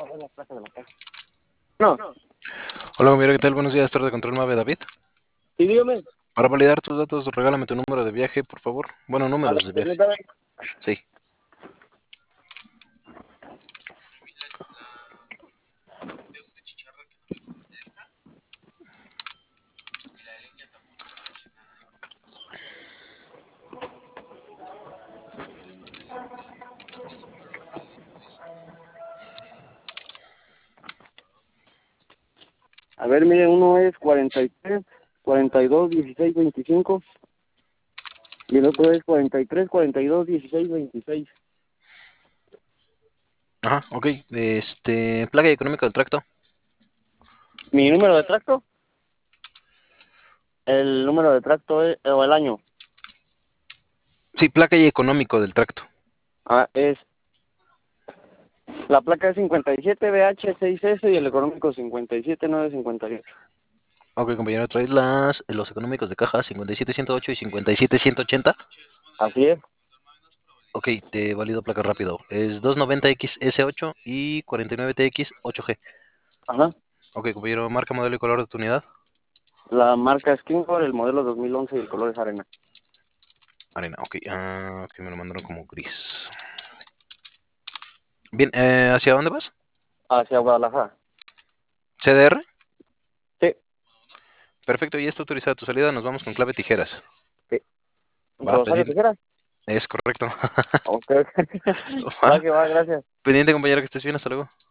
la placa de la casa. No, Hola, compañero, ¿qué tal? Buenos días, Torre de Control Mave David. sí, dígame. Para validar tus datos, regálame tu número de viaje, por favor. Bueno, A ver, números de viaje. permítame. Sí. A ver, mire, uno es 43, 42, 16, 25. Y el otro es 43, 42, 16, 26. Ajá, ok. Placa económica del tracto. Mi número de tracto, el número de tracto es, o el año, Sí, placa y económico del tracto. es, la placa es 57BH6S y el económico 57958. Ok, compañero, traes los económicos de caja 57108 y 57180. Así es. Ok, te valido placa rápido. Es 290XS8 y 49TX8G. Ajá. Ok, compañero, marca, modelo y color de tu unidad. La marca es Kingford, el modelo 2011 y el color es arena. Arena, ok. Ok, me lo mandaron como gris. Bien, ¿hacia dónde vas? Hacia Guadalajara. ¿CDR? Sí, Perfecto, y está autorizada tu salida. Nos vamos con clave tijeras. sí. Va, ¿Rosario pendiente. Tijeras? Es correcto. Ok. Va Va, que va, gracias. pendiente, compañero, que estés bien. Hasta luego.